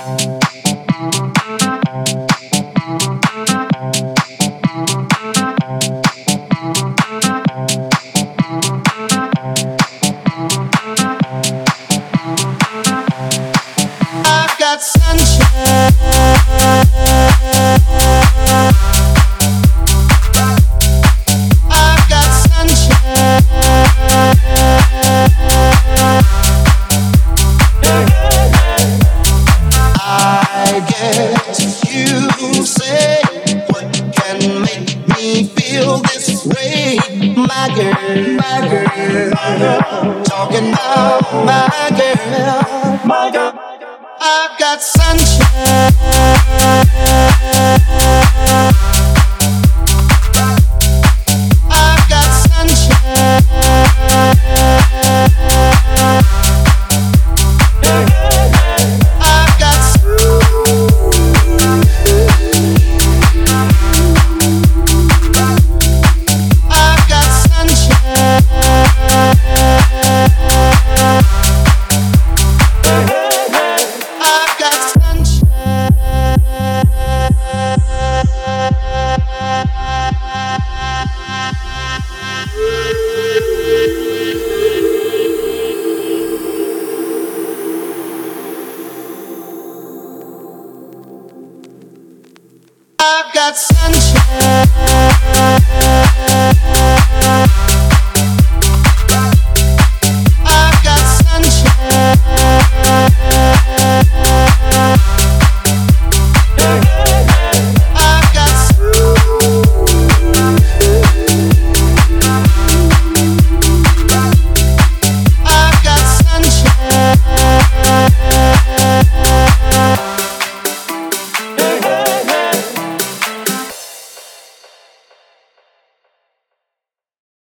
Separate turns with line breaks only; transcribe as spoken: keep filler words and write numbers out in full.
I've got sunshine. I've got sunshine. I guess you say what can make me feel this way, my girl, my girl, my girl. Talking about my girl, my girl. I've got sunshine.